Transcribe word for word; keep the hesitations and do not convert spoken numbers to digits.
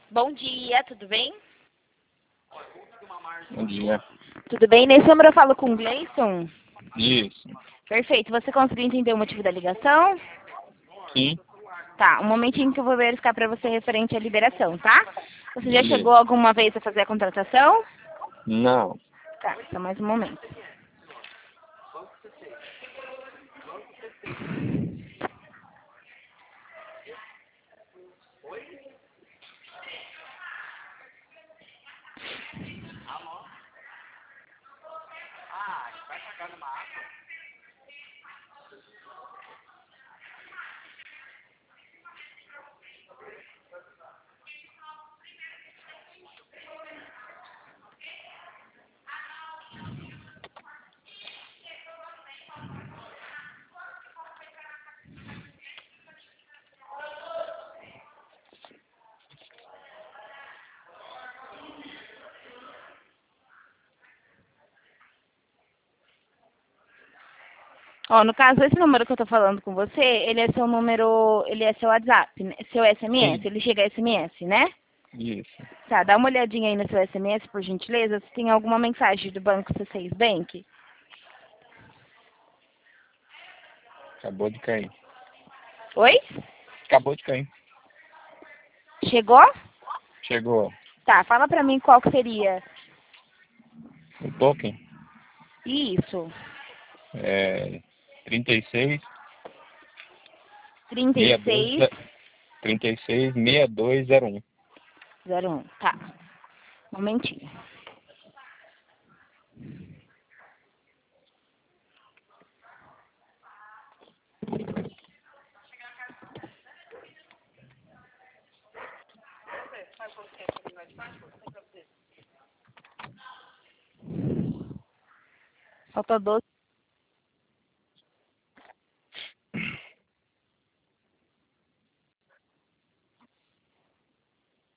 Bom dia, tudo bem? Bom dia. Tudo bem? Nesse número eu falo com o Gleison? Isso. Perfeito. Você conseguiu entender o motivo da ligação? Sim. Tá, um momentinho que eu vou verificar para você referente à liberação, tá? Você já Beleza. chegou alguma vez a fazer a contratação? Não. Tá, só mais um momento. Ó, no caso, esse número que eu tô falando com você, ele é seu número, ele é seu WhatsApp, né? Seu S M S, Sim. ele chega a S M S, né? Isso. Tá, dá uma olhadinha aí no seu S M S, por gentileza, se tem alguma mensagem do Banco C seis Bank. Acabou de cair. Oi? Acabou de cair. Chegou? Chegou Tá, fala pra mim qual que seria. o token. Isso. É trinta e seis, trinta e sessenta e dois, seis trinta e seis, sessenta e dois zero um. zero um. Tá. Momentinho. Falta doze.